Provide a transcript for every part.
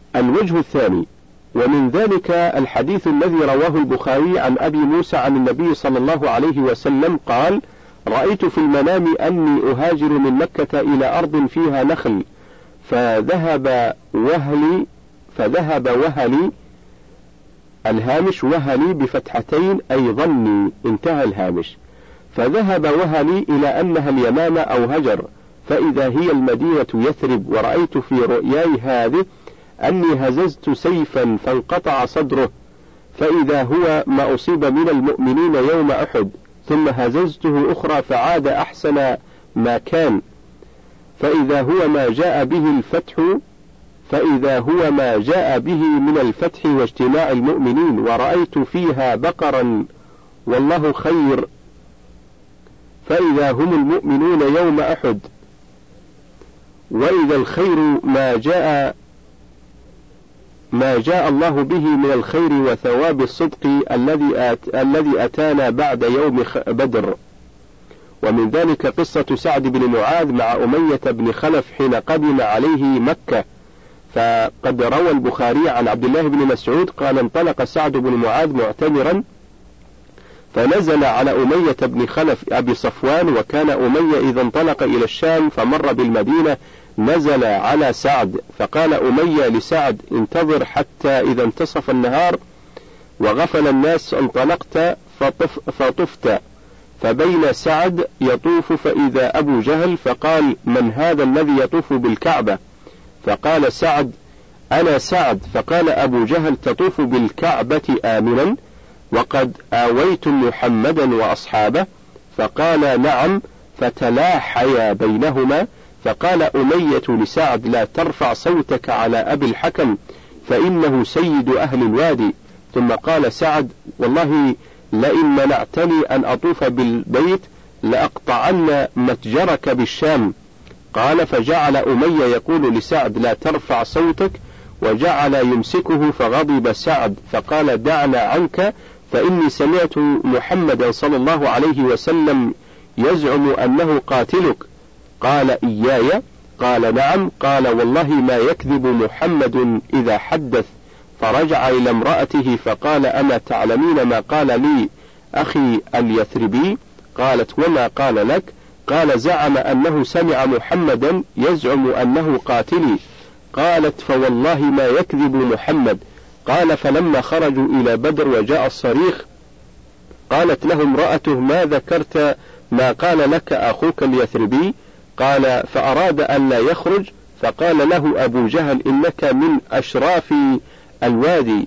الوجه الثاني: ومن ذلك الحديث الذي رواه البخاري عن أبي موسى عن النبي صلى الله عليه وسلم قال: رأيت في المنام أني أهاجر من مكة إلى أرض فيها نخل، فذهب وهلي، الهامش وهلي بفتحتين أي ظني، انتهى الهامش. فذهب وهلي إلى أنها اليمامة أو هجر، فإذا هي المدينة يثرب. ورأيت في رؤياي هذه أني هززت سيفا فانقطع صدره، فإذا هو ما أصيب من المؤمنين يوم أحد، ثم هززته أخرى فعاد أحسن ما كان، فإذا هو ما جاء به من الفتح واجتماع المؤمنين. ورأيت فيها بقرا والله خير، فإذا هم المؤمنون يوم أحد، وإذا الخير ما جاء الله به من الخير وثواب الصدق الذي أتانا بعد يوم بدر. ومن ذلك قصة سعد بن معاذ مع أمية بن خلف حين قدم عليه مكة، فقد روى البخاري عن عبد الله بن مسعود قال: انطلق سعد بن معاذ معتمرا فنزل على أمية بن خلف أبي صفوان، وكان أمية إذا انطلق إلى الشام فمر بالمدينة نزل على سعد، فقال أمية لسعد: انتظر حتى إذا انتصف النهار وغفل الناس انطلقت فطفت. فبين سعد يطوف فإذا أبو جهل، فقال: من هذا الذي يطوف بالكعبة؟ فقال سعد: أنا سعد. فقال أبو جهل: تطوف بالكعبة آمنا وقد آويت محمدا وأصحابه؟ فقال: نعم. فتلاحيا بينهما، فقال أمية لسعد: لا ترفع صوتك على أبي الحكم فإنه سيد أهل الوادي. ثم قال سعد: والله لئن منعتني أن أطوف بالبيت لأقطعن متجرك بالشام. قال: فجعل أمية يقول لسعد: لا ترفع صوتك، وجعل يمسكه، فغضب سعد فقال: دعنا عنك، فإني سمعت محمدا صلى الله عليه وسلم يزعم أنه قاتلك. قال: إياي؟ قال: نعم. قال: والله ما يكذب محمد إذا حدث. فرجع إلى امرأته فقال: أما تعلمين ما قال لي أخي اليثربي؟ قالت: وما قال لك؟ قال: زعم أنه سمع محمدا يزعم أنه قاتلي. قالت: فوالله ما يكذب محمد. قال: فلما خرجوا إلى بدر وجاء الصريخ قالت له امرأته: ما ذكرت ما قال لك أخوك اليثربي؟ قال: فأراد أن لا يخرج، فقال له أبو جهل: إنك من أشراف الوادي،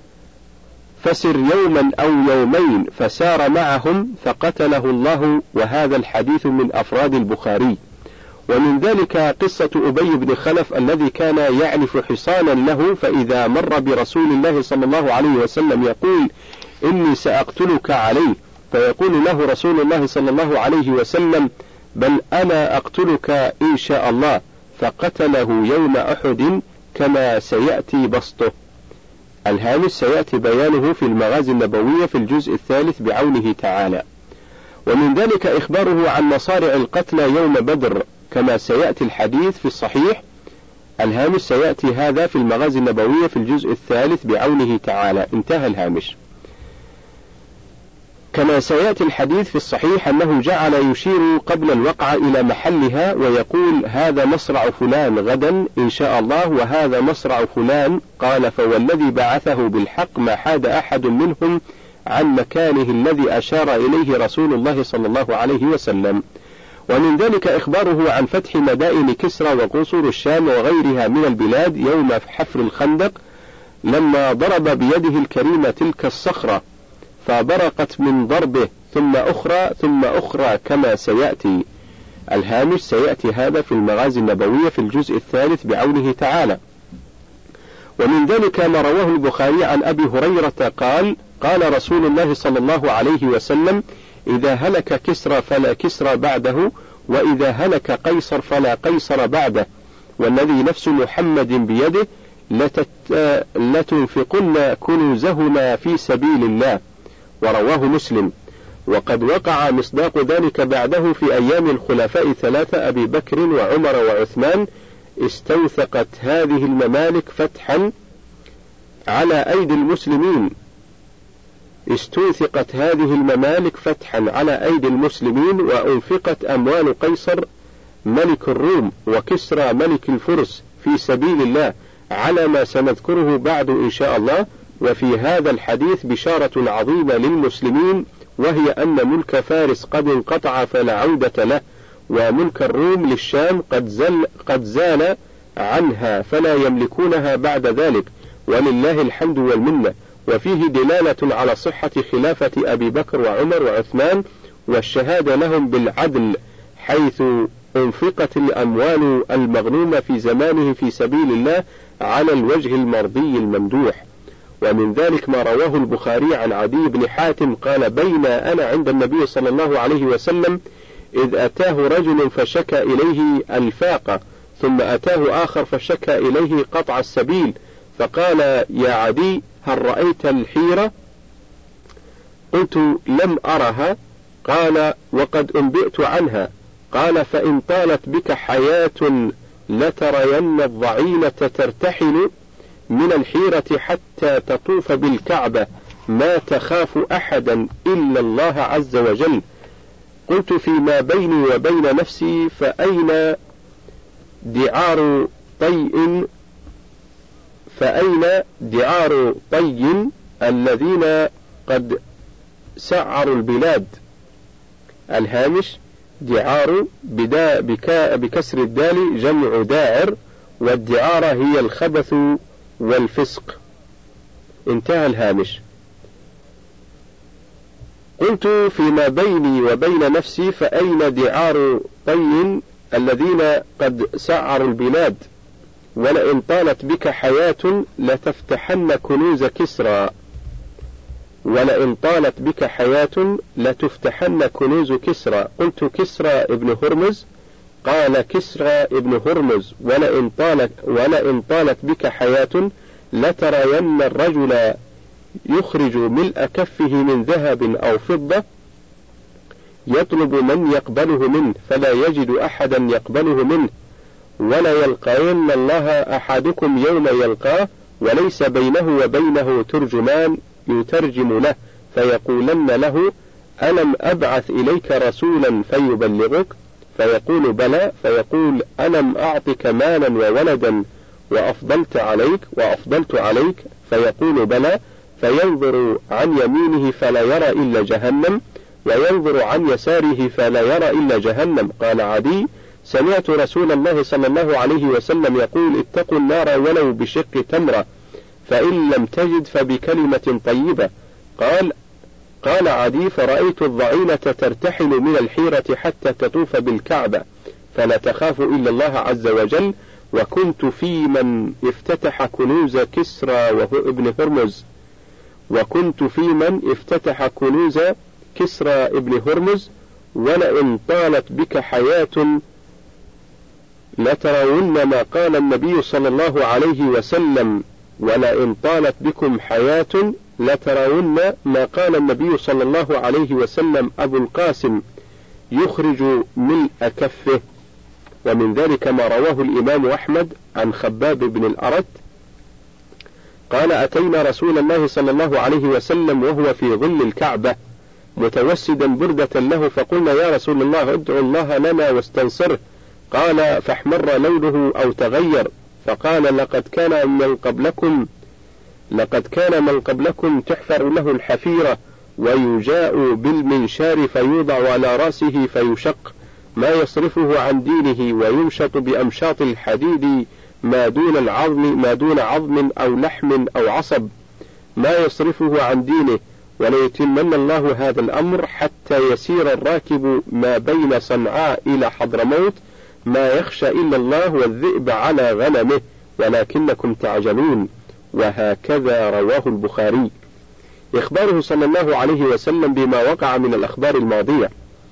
فسر يوما أو يومين. فسار معهم فقتله الله. وهذا الحديث من أفراد البخاري. ومن ذلك قصة أبي بن خلف الذي كان يعلف حصانا له، فإذا مر برسول الله صلى الله عليه وسلم يقول: إني سأقتلك عليه، فيقول له رسول الله صلى الله عليه وسلم: بل أنا أقتلك إن شاء الله. فقتله يوم أحد كما سيأتي بسطه. الهامش سيأتي بيانه في المغازي النبوية في الجزء الثالث بعونه تعالى. ومن ذلك إخباره عن مصارع القتلى يوم بدر كما سيأتي الحديث في الصحيح. الهامش سيأتي هذا في المغازي النبوية في الجزء الثالث بعونه تعالى، انتهى الهامش. كما سيأتي الحديث في الصحيح أنه جعل يشير قبل الوقعة إلى محلها ويقول: هذا مصرع فلان غدا إن شاء الله، وهذا مصرع فلان. قال: فوالذي بعثه بالحق ما حاد أحد منهم عن مكانه الذي أشار إليه رسول الله صلى الله عليه وسلم. ومن ذلك إخباره عن فتح مدائن كسرى وقصور الشام وغيرها من البلاد يوم حفر الخندق، لما ضرب بيده الكريمة تلك الصخرة فبرقت من ضربه ثم أخرى كما سيأتي. الهامش سيأتي هذا في المغازي النبوية في الجزء الثالث بعونه تعالى. ومن ذلك ما رواه البخاري عن أبي هريرة قال: قال رسول الله صلى الله عليه وسلم: إذا هلك كسرى فلا كسرى بعده، وإذا هلك قيصر فلا قيصر بعده، والذي نفس محمد بيده لتنفقن كنوزهما في سبيل الله. ورواه مسلم. وقد وقع مصداق ذلك بعده في أيام الخلفاء الثلاثة أبي بكر وعمر وعثمان، استوثقت هذه الممالك فتحا على أيدي المسلمين استوثقت هذه الممالك فتحا على أيدي المسلمين، وأنفقت أموال قيصر ملك الروم وكسرى ملك الفرس في سبيل الله على ما سنذكره بعد إن شاء الله. وفي هذا الحديث بشارة عظيمة للمسلمين، وهي أن ملك فارس قد انقطع فلا عودة له، وملك الروم للشام قد زال عنها فلا يملكونها بعد ذلك، ولله الحمد والمنة. وفيه دلالة على صحة خلافة أبي بكر وعمر وعثمان والشهادة لهم بالعدل، حيث أنفقت الأموال المغنومة في زمانه في سبيل الله على الوجه المرضي الممدوح. ومن ذلك ما رواه البخاري عن عدي بن حاتم قال: بين أنا عند النبي صلى الله عليه وسلم إذ أتاه رجل فشكى إليه الفاقة، ثم أتاه آخر فشكى إليه قطع السبيل، فقال: يا عدي هل رأيت الحيرة؟ قلت: لم أرها. قال: وقد أنبئت عنها. قال: فإن طالت بك حياة لترين الضعينة ترتحل من الحيرة حتى تطوف بالكعبة ما تخاف أحدا إلا الله عز وجل. قلت: فيما بيني وبين نفسي فأين دعار طي الذين قد سعروا البلاد؟ الهامش: دعار بكسر الدال جمع داعر، والدعارة هي الخبث والفسق. انتهى الهامش. قلت: فيما بيني وبين نفسي فأين دعار طي الذين قد سعروا البلاد؟ ولئن طالت بك حياة لتفتحن كنوز كسرى. ولئن طالت بك حياة لتفتحن كنوز كسرى. قلت: كسرى ابن هرمز؟ قال: كسرى ابن هرمز. ولئن طالت بك حياة لترين الرجل يخرج ملء كفه من ذهب أو فضة يطلب من يقبله منه فلا يجد أحدا يقبله منه، ولا يلقين الله أحدكم يوم يلقاه وليس بينه وبينه ترجمان يترجم له، فيقولن له: ألم أبعث إليك رسولا فيبلغك؟ فيقول: بلى. فيقول: ألم أعطك مالا وولدا وأفضلت عليك؟ فيقول: بلى. فينظر عن يمينه فلا يرى إلا جهنم، وينظر عن يساره فلا يرى إلا جهنم. قال عدي: سمعت رسول الله صلى الله عليه وسلم يقول: اتقوا النار ولو بشق تمرة، فإن لم تجد فبكلمة طيبة. قال عدي: فرأيت الضعينة ترتحل من الحيرة حتى تطوف بالكعبة فلا تخاف إلا الله عز وجل، وكنت في من افتتح كنوز كسرى ابن هرمز. ولئن طالت بك حياة لترون ما قال النبي صلى الله عليه وسلم. ولئن طالت بكم حياة لترون ما قال النبي صلى الله عليه وسلم أبو القاسم يخرج ملء كفه. ومن ذلك ما رواه الإمام أحمد عن خباب بن الأرت قال: أتينا رسول الله صلى الله عليه وسلم وهو في ظل الكعبة متوسدا بردة له، فقلنا: يا رسول الله ادعو الله لنا واستنصره. قال: فاحمر لونه أو تغير. فقال: لقد كان من قبلكم تحفر له الحفيرة ويجاء بالمنشار فيوضع على رأسه فيشق ما يصرفه عن دينه، ويمشط بأمشاط الحديد ما دون عظم أو لحم أو عصب ما يصرفه عن دينه، وليتمن الله هذا الأمر حتى يسير الراكب ما بين صنعاء إلى حضرموت ما يخشى إلا الله والذئب على غنمه ولكنكم تعجلون. وهكذا رواه البخاري. إخباره صلى الله عليه وسلم بما وقع من الأخبار الماضية.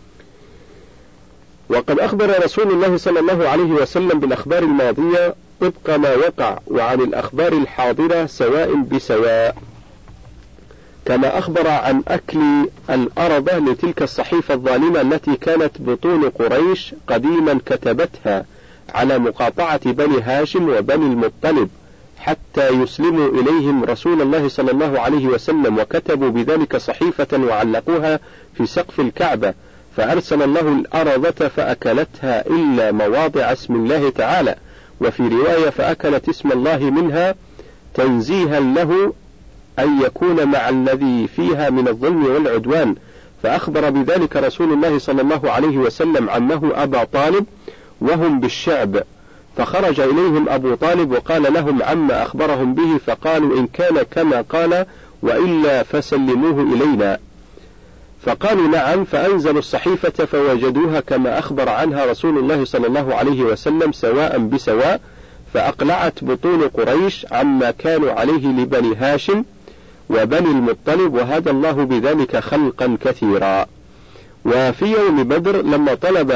وقد أخبر رسول الله صلى الله عليه وسلم بالأخبار الماضية طبق ما وقع، وعن الأخبار الحاضرة سواء بسواء، كما أخبر عن أكل الأرض لتلك الصحيفة الظالمة التي كانت بطون قريش قديما كتبتها على مقاطعة بني هاشم وبني المطلب حتى يسلموا إليهم رسول الله صلى الله عليه وسلم، وكتبوا بذلك صحيفة وعلقوها في سقف الكعبة، فأرسل الله الأرضة فأكلتها إلا مواضع اسم الله تعالى، وفي رواية فأكلت اسم الله منها تنزيها له أن يكون مع الذي فيها من الظلم والعدوان. فأخبر بذلك رسول الله صلى الله عليه وسلم عمه أبا طالب وهم بالشعب، فخرج إليهم أبو طالب وقال لهم عما أخبرهم به، فقالوا إن كان كما قال وإلا فسلموه إلينا، فقالوا نعم، فأنزلوا الصحيفة فوجدوها كما أخبر عنها رسول الله صلى الله عليه وسلم سواء بسواء، فأقلعت بطون قريش عما كانوا عليه لبني هاشم وبني المطلب، وهدى الله بذلك خلقا كثيرا. وفي يوم بدر لما طلب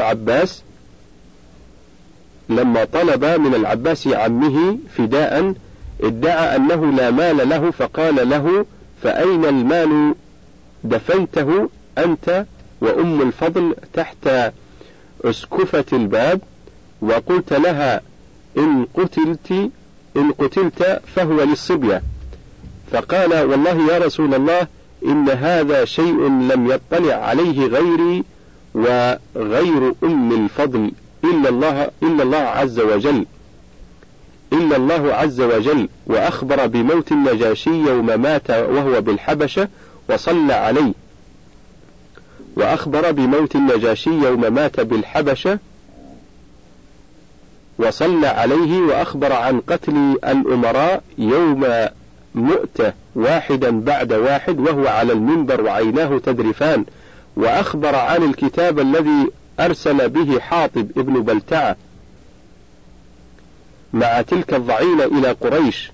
من العباس عمه فداء ادعى أنه لا مال له، فقال له فأين المال دفنته أنت وأم الفضل تحت أسكفة الباب، وقلت لها إن قتلت فهو للصبية. فقال والله يا رسول الله إن هذا شيء لم يطلع عليه غيري وغير أم الفضل إلا الله عز وجل، وأخبر بموت النجاشي يوم مات وهو بالحبشة وصلى عليه، وأخبر عن قتل الأمراء يوم مؤتة واحدا بعد واحد وهو على المنبر وعيناه تذرفان، وأخبر عن الكتاب الذي أرسل به حاطب ابن بلتعة مع تلك الضعينة إلى قريش،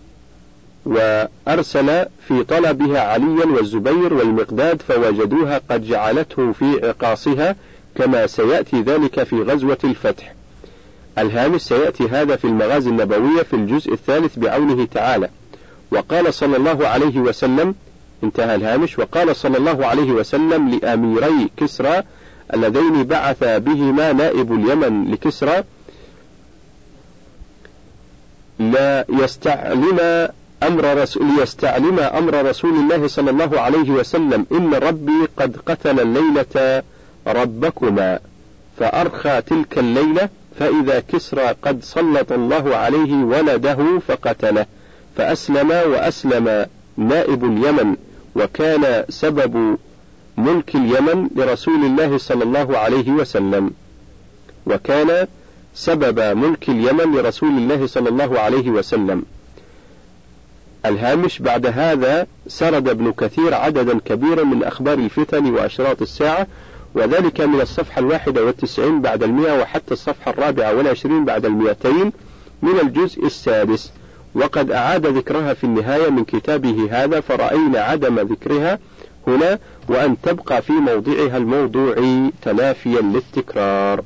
وأرسل في طلبها عليا والزبير والمقداد فوجدوها قد جعلته في عقاصها، كما سيأتي ذلك في غزوة الفتح. الهامش سيأتي هذا في المغازي النبوية في الجزء الثالث بعونه تعالى. وقال صلى الله عليه وسلم، انتهى الهامش. وقال صلى الله عليه وسلم لأميري كسرى اللذين بعث بهما نائب اليمن لكسرى ليستعلم أمر رسول الله صلى الله عليه وسلم إن ربي قد قتل الليلة ربكما، فأرخى تلك الليلة، فإذا كسرى قد سلط الله عليه ولده فقتله، فأسلم وأسلم نائب اليمن، وكان سبب ملك اليمن لرسول الله صلى الله عليه وسلم. الهامش بعد هذا سرد ابن كثير عددا كبيرا من أخبار الفتن وأشراط الساعة، وذلك من الصفحة 91 بعد 100 وحتى الصفحة 24 بعد 200 من الجزء السادس، وقد أعاد ذكرها في النهاية من كتابه هذا، فرأينا عدم ذكرها هنا وأن تبقى في موضعها الموضوعي تلافيا للتكرار.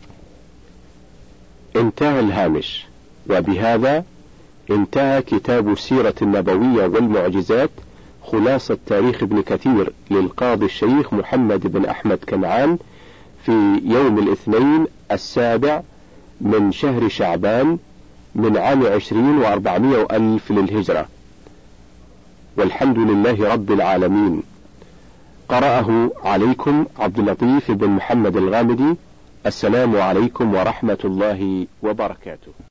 انتهى الهامش. وبهذا انتهى كتاب السيرة النبوية والمعجزات خلاصة تاريخ ابن كثير للقاضي الشيخ محمد بن أحمد كنعان في يوم الاثنين 7 من شهر شعبان من عام 20 و400 ألف للهجرة، والحمد لله رب العالمين. قرأه عليكم عبد اللطيف بن محمد الغامدي. السلام عليكم ورحمة الله وبركاته.